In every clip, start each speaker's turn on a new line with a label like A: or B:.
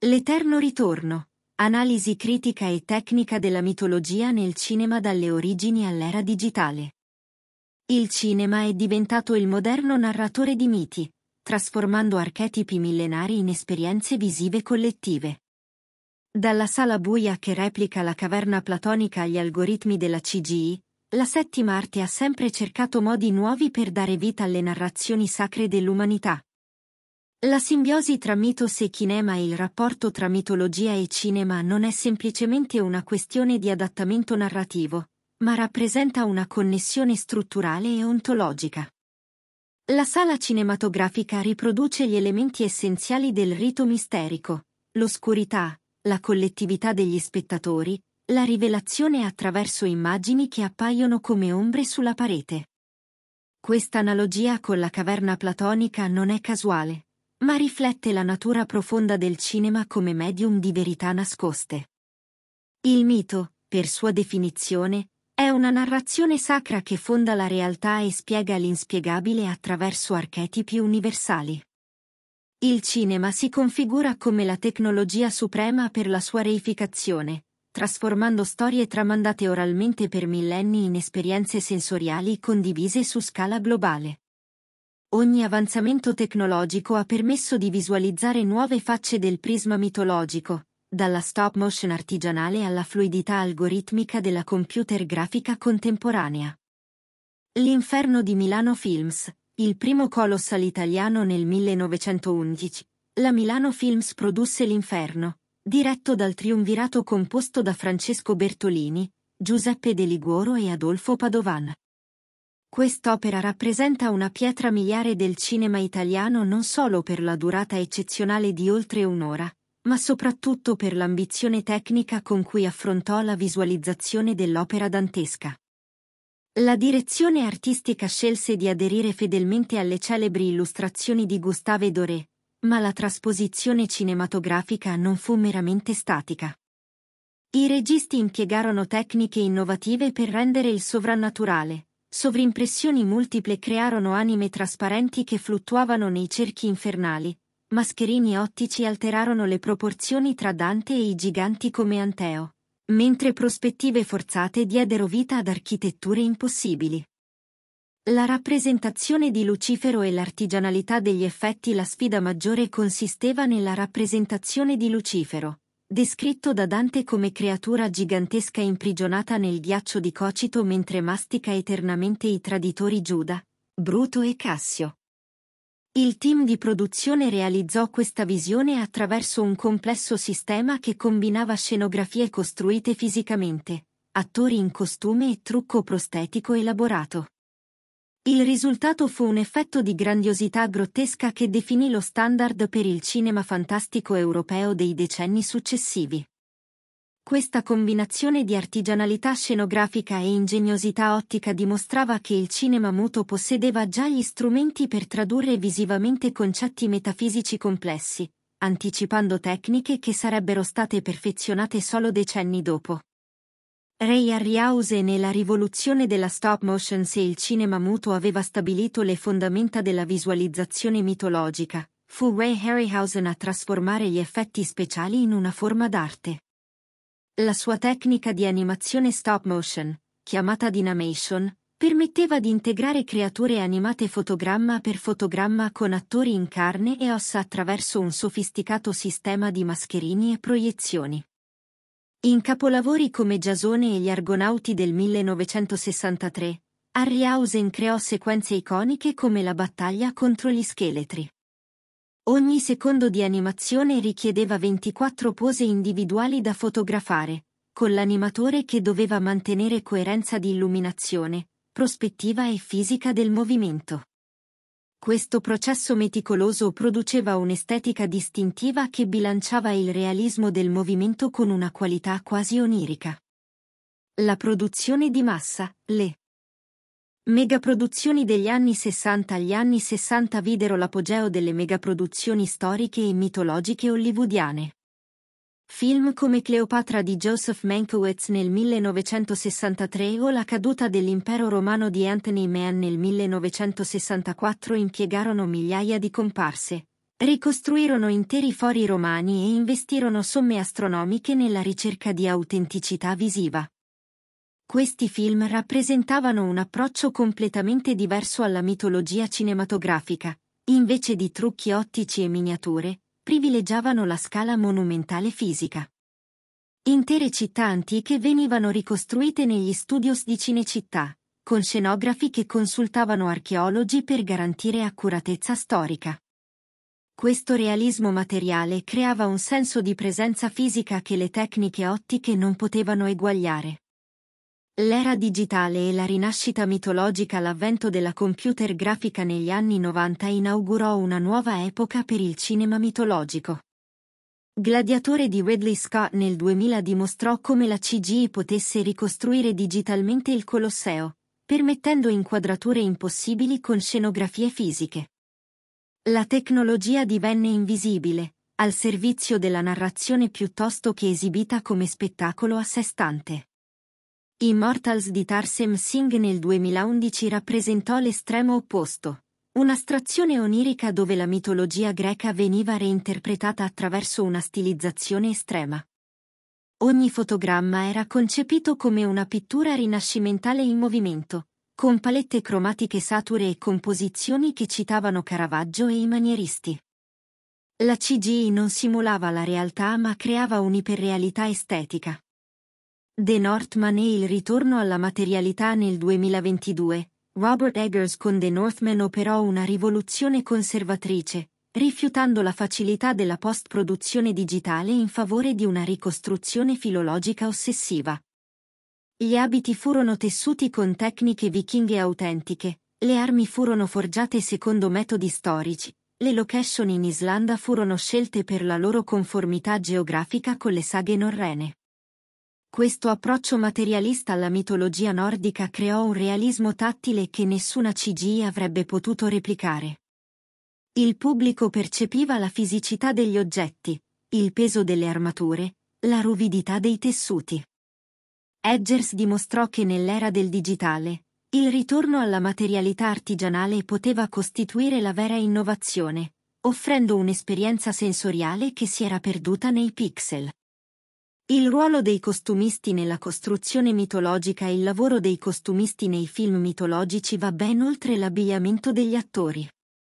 A: L'eterno ritorno. Analisi critica e tecnica della mitologia nel cinema dalle origini all'era digitale. Il cinema è diventato il moderno narratore di miti, trasformando archetipi millenari in esperienze visive collettive. Dalla sala buia che replica la caverna platonica agli algoritmi della CGI, la settima arte ha sempre cercato modi nuovi per dare vita alle narrazioni sacre dell'umanità. La simbiosi tra mythos e cinema e il rapporto tra mitologia e cinema non è semplicemente una questione di adattamento narrativo, ma rappresenta una connessione strutturale e ontologica. La sala cinematografica riproduce gli elementi essenziali del rito misterico, l'oscurità, la collettività degli spettatori, la rivelazione attraverso immagini che appaiono come ombre sulla parete. Questa analogia con la caverna platonica non è casuale, ma riflette la natura profonda del cinema come medium di verità nascoste. Il mito, per sua definizione, è una narrazione sacra che fonda la realtà e spiega l'inspiegabile attraverso archetipi universali. Il cinema si configura come la tecnologia suprema per la sua reificazione, trasformando storie tramandate oralmente per millenni in esperienze sensoriali condivise su scala globale. Ogni avanzamento tecnologico ha permesso di visualizzare nuove facce del prisma mitologico, dalla stop motion artigianale alla fluidità algoritmica della computer grafica contemporanea. L'Inferno di Milano Films, il primo colossal italiano nel 1911, la Milano Films produsse L'Inferno, diretto dal triumvirato composto da Francesco Bertolini, Giuseppe De Liguoro e Adolfo Padovan. Quest'opera rappresenta una pietra miliare del cinema italiano non solo per la durata eccezionale di oltre un'ora, ma soprattutto per l'ambizione tecnica con cui affrontò la visualizzazione dell'opera dantesca. La direzione artistica scelse di aderire fedelmente alle celebri illustrazioni di Gustave Doré, ma la trasposizione cinematografica non fu meramente statica. I registi impiegarono tecniche innovative per rendere il sovrannaturale. Sovrimpressioni multiple crearono anime trasparenti che fluttuavano nei cerchi infernali, mascherini ottici alterarono le proporzioni tra Dante e i giganti come Anteo, mentre prospettive forzate diedero vita ad architetture impossibili. La rappresentazione di Lucifero e l'artigianalità degli effetti. La sfida maggiore consisteva nella rappresentazione di Lucifero, descritto da Dante come creatura gigantesca imprigionata nel ghiaccio di Cocito mentre mastica eternamente i traditori Giuda, Bruto e Cassio. Il team di produzione realizzò questa visione attraverso un complesso sistema che combinava scenografie costruite fisicamente, attori in costume e trucco prostetico elaborato. Il risultato fu un effetto di grandiosità grottesca che definì lo standard per il cinema fantastico europeo dei decenni successivi. Questa combinazione di artigianalità scenografica e ingegnosità ottica dimostrava che il cinema muto possedeva già gli strumenti per tradurre visivamente concetti metafisici complessi, anticipando tecniche che sarebbero state perfezionate solo decenni dopo. Ray Harryhausen e la rivoluzione della stop motion. Se il cinema muto aveva stabilito le fondamenta della visualizzazione mitologica, fu Ray Harryhausen a trasformare gli effetti speciali in una forma d'arte. La sua tecnica di animazione stop motion, chiamata Dynamation, permetteva di integrare creature animate fotogramma per fotogramma con attori in carne e ossa attraverso un sofisticato sistema di mascherini e proiezioni. In capolavori come Giasone e gli Argonauti del 1963, Harryhausen creò sequenze iconiche come la battaglia contro gli scheletri. Ogni secondo di animazione richiedeva 24 pose individuali da fotografare, con l'animatore che doveva mantenere coerenza di illuminazione, prospettiva e fisica del movimento. Questo processo meticoloso produceva un'estetica distintiva che bilanciava il realismo del movimento con una qualità quasi onirica. La produzione di massa, le megaproduzioni degli anni 60. Gli anni 60 videro l'apogeo delle megaproduzioni storiche e mitologiche hollywoodiane. Film come Cleopatra di Joseph Mankiewicz nel 1963 o La caduta dell'impero romano di Anthony Mann nel 1964 impiegarono migliaia di comparse, Ricostruirono interi fori romani e investirono somme astronomiche nella ricerca di autenticità visiva. Questi film rappresentavano un approccio completamente diverso alla mitologia cinematografica. Invece di trucchi ottici e miniature, privilegiavano la scala monumentale fisica. Intere città antiche venivano ricostruite negli studios di Cinecittà, con scenografi che consultavano archeologi per garantire accuratezza storica. Questo realismo materiale creava un senso di presenza fisica che le tecniche ottiche non potevano eguagliare. L'era digitale e la rinascita mitologica, l'avvento della computer grafica negli anni 90 inaugurò una nuova epoca per il cinema mitologico. Gladiatore di Ridley Scott nel 2000 dimostrò come la CGI potesse ricostruire digitalmente il Colosseo, permettendo inquadrature impossibili con scenografie fisiche. La tecnologia divenne invisibile, al servizio della narrazione piuttosto che esibita come spettacolo a sé stante. Immortals di Tarsem Singh nel 2011 rappresentò l'estremo opposto, un'astrazione onirica dove la mitologia greca veniva reinterpretata attraverso una stilizzazione estrema. Ogni fotogramma era concepito come una pittura rinascimentale in movimento, con palette cromatiche sature e composizioni che citavano Caravaggio e i manieristi. La CGI non simulava la realtà ma creava un'iperrealità estetica. The Northman e il ritorno alla materialità nel 2022, Robert Eggers con The Northman operò una rivoluzione conservatrice, rifiutando la facilità della post-produzione digitale in favore di una ricostruzione filologica ossessiva. Gli abiti furono tessuti con tecniche vichinghe autentiche, le armi furono forgiate secondo metodi storici, le location in Islanda furono scelte per la loro conformità geografica con le saghe norrene. Questo approccio materialista alla mitologia nordica creò un realismo tattile che nessuna CGI avrebbe potuto replicare. Il pubblico percepiva la fisicità degli oggetti, il peso delle armature, la ruvidità dei tessuti. Eggers dimostrò che nell'era del digitale, il ritorno alla materialità artigianale poteva costituire la vera innovazione, offrendo un'esperienza sensoriale che si era perduta nei pixel. Il ruolo dei costumisti nella costruzione mitologica e il lavoro dei costumisti nei film mitologici va ben oltre l'abbigliamento degli attori.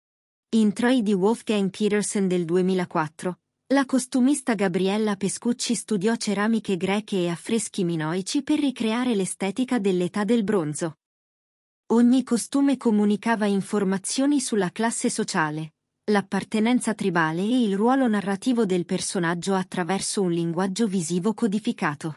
A: In Troy di Wolfgang Petersen del 2004, la costumista Gabriella Pescucci studiò ceramiche greche e affreschi minoici per ricreare l'estetica dell'età del bronzo. Ogni costume comunicava informazioni sulla classe sociale, l'appartenenza tribale e il ruolo narrativo del personaggio attraverso un linguaggio visivo codificato.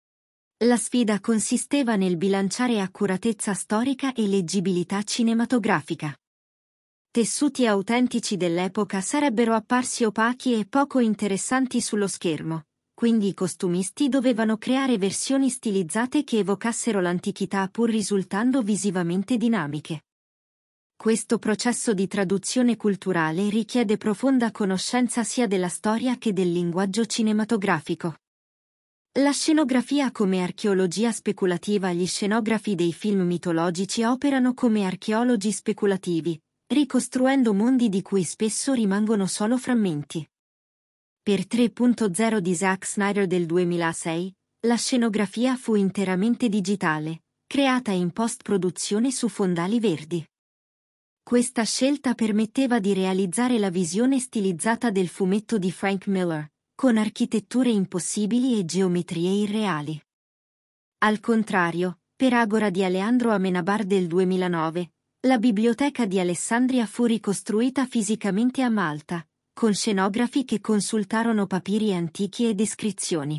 A: La sfida consisteva nel bilanciare accuratezza storica e leggibilità cinematografica. Tessuti autentici dell'epoca sarebbero apparsi opachi e poco interessanti sullo schermo, quindi i costumisti dovevano creare versioni stilizzate che evocassero l'antichità pur risultando visivamente dinamiche. Questo processo di traduzione culturale richiede profonda conoscenza sia della storia che del linguaggio cinematografico. La scenografia come archeologia speculativa. Gli scenografi dei film mitologici operano come archeologi speculativi, ricostruendo mondi di cui spesso rimangono solo frammenti. Per 3.0 di Zack Snyder del 2006, la scenografia fu interamente digitale, creata in post-produzione su fondali verdi. Questa scelta permetteva di realizzare la visione stilizzata del fumetto di Frank Miller, con architetture impossibili e geometrie irreali. Al contrario, per Agora di Alejandro Amenabar del 2009, la biblioteca di Alessandria fu ricostruita fisicamente a Malta, con scenografi che consultarono papiri antichi e descrizioni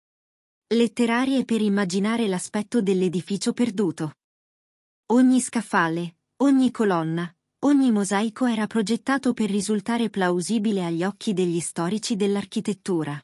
A: letterarie per immaginare l'aspetto dell'edificio perduto. Ogni scaffale, ogni colonna, ogni mosaico era progettato per risultare plausibile agli occhi degli storici dell'architettura.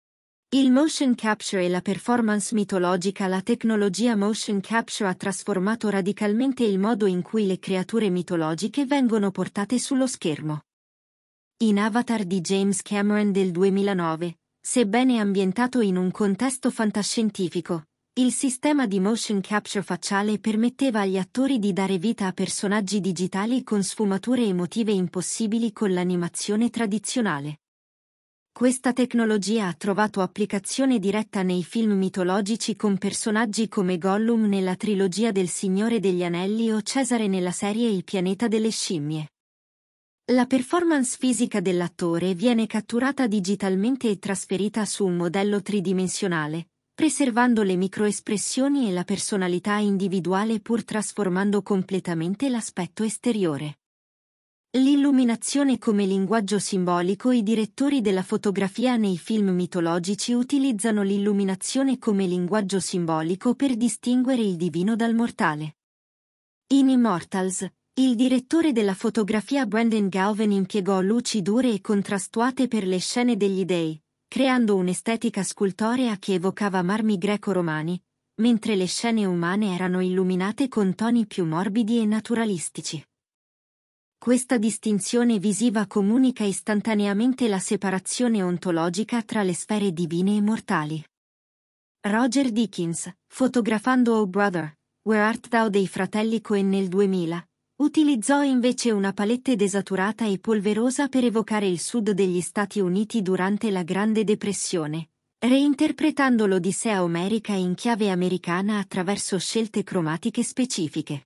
A: Il motion capture e la performance mitologica. La tecnologia motion capture ha trasformato radicalmente il modo in cui le creature mitologiche vengono portate sullo schermo. In Avatar di James Cameron del 2009, sebbene ambientato in un contesto fantascientifico, Il sistema di motion capture facciale permetteva agli attori di dare vita a personaggi digitali con sfumature emotive impossibili con l'animazione tradizionale. Questa tecnologia ha trovato applicazione diretta nei film mitologici con personaggi come Gollum nella trilogia del Signore degli Anelli o Cesare nella serie Il pianeta delle scimmie. La performance fisica dell'attore viene catturata digitalmente e trasferita su un modello tridimensionale, preservando le microespressioni e la personalità individuale pur trasformando completamente l'aspetto esteriore. L'illuminazione come linguaggio simbolico. I direttori della fotografia nei film mitologici utilizzano l'illuminazione come linguaggio simbolico per distinguere il divino dal mortale. In Immortals, il direttore della fotografia Brendan Galvin impiegò luci dure e contrastuate per le scene degli dei, creando un'estetica scultorea che evocava marmi greco-romani, mentre le scene umane erano illuminate con toni più morbidi e naturalistici. Questa distinzione visiva comunica istantaneamente la separazione ontologica tra le sfere divine e mortali. Roger Deakins, fotografando Oh Brother, Where Art Thou dei fratelli Coen nel 2000, utilizzò invece una palette desaturata e polverosa per evocare il sud degli Stati Uniti durante la Grande Depressione, reinterpretando l'Odissea omerica in chiave americana attraverso scelte cromatiche specifiche.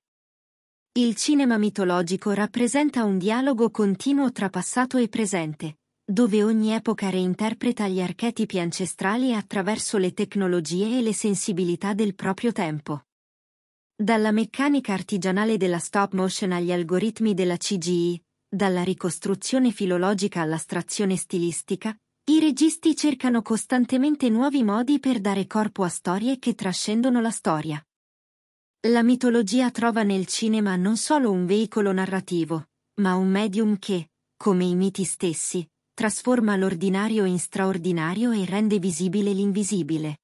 A: Il cinema mitologico rappresenta un dialogo continuo tra passato e presente, dove ogni epoca reinterpreta gli archetipi ancestrali attraverso le tecnologie e le sensibilità del proprio tempo. Dalla meccanica artigianale della stop motion agli algoritmi della CGI, dalla ricostruzione filologica all'astrazione stilistica, i registi cercano costantemente nuovi modi per dare corpo a storie che trascendono la storia. La mitologia trova nel cinema non solo un veicolo narrativo, ma un medium che, come i miti stessi, trasforma l'ordinario in straordinario e rende visibile l'invisibile.